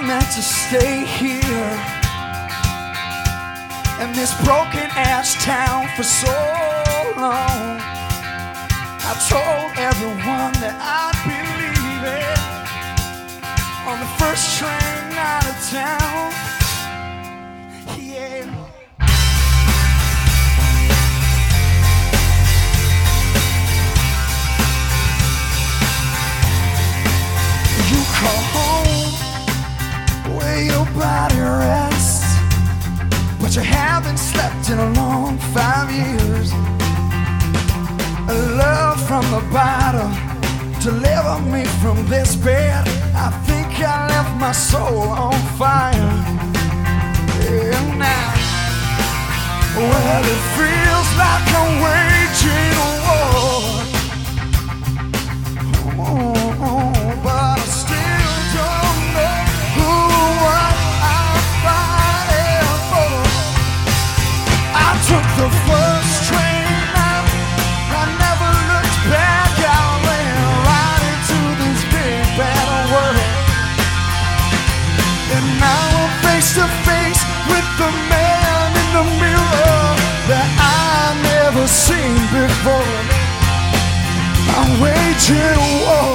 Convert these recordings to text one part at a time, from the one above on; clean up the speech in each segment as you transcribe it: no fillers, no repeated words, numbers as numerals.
meant to stay here in this broken ass town for so long. I told everyone that I'd be leaving on the first train out of town. Yeah. You call home where your body rests, but you haven't slept in a long 5 years. A love from the bottom, deliver me from this bed. I think I left my soul on fire. And now, well, it feels like I'm waging a war. But I still don't know who I'm fighting for. I took the first train out, I never looked back. I ran right into this big bad world. And now I'm face to face with the man in the mirror that I never seen before. I'm waging a war.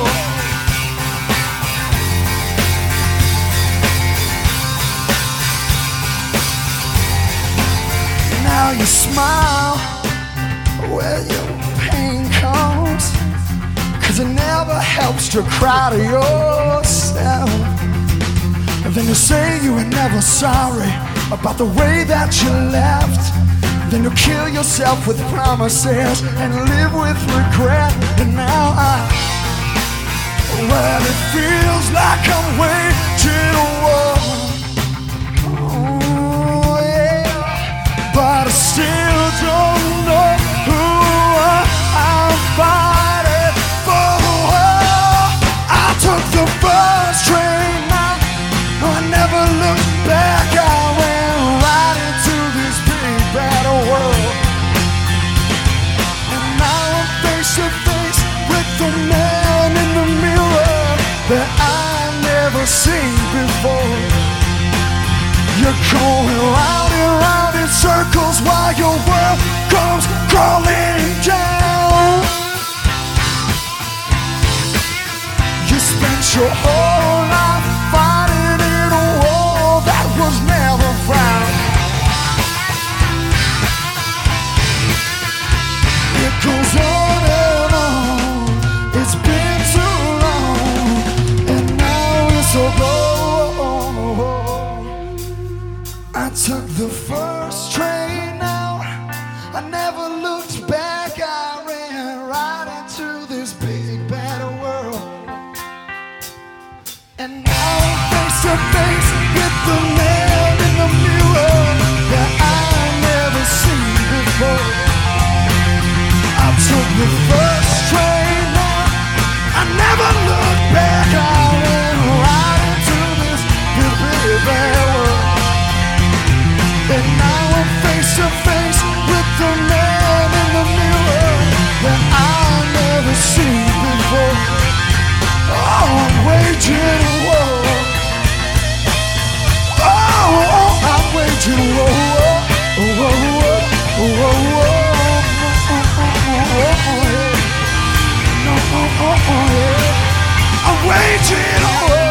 Now you smile where your pain comes, 'cause it never helps to cry to yourself. And then you say you were never sorry about the way that you left. Then you kill yourself with promises and live with regret. And now well, it feels like I'm waging a war. Oh yeah, but I still don't know who I'm fighting for. I took the first train out, I never looked back. I went right into this big bad world. And now I'm face to face with the man in the mirror that I've never seen before. You're going round and round in circles while your world comes crawling down. You spent your whole life fighting in a war that was never found. It goes on and on, it's been too long, and now it's over. I took the first train out, I never looked back. I ran right into this big bad world. And now I'm face to face with the man in the mirror that I've never seen before. I took the first train out, I never looked back. I ran right into this big bad world. And now I'm face to face with the man in the mirror that I've never seen before. Oh, I'm waging a war. Oh, I'm waging a war. Oh, oh, oh, oh, oh, oh. No, oh, oh, oh, yeah. I'm waging a war.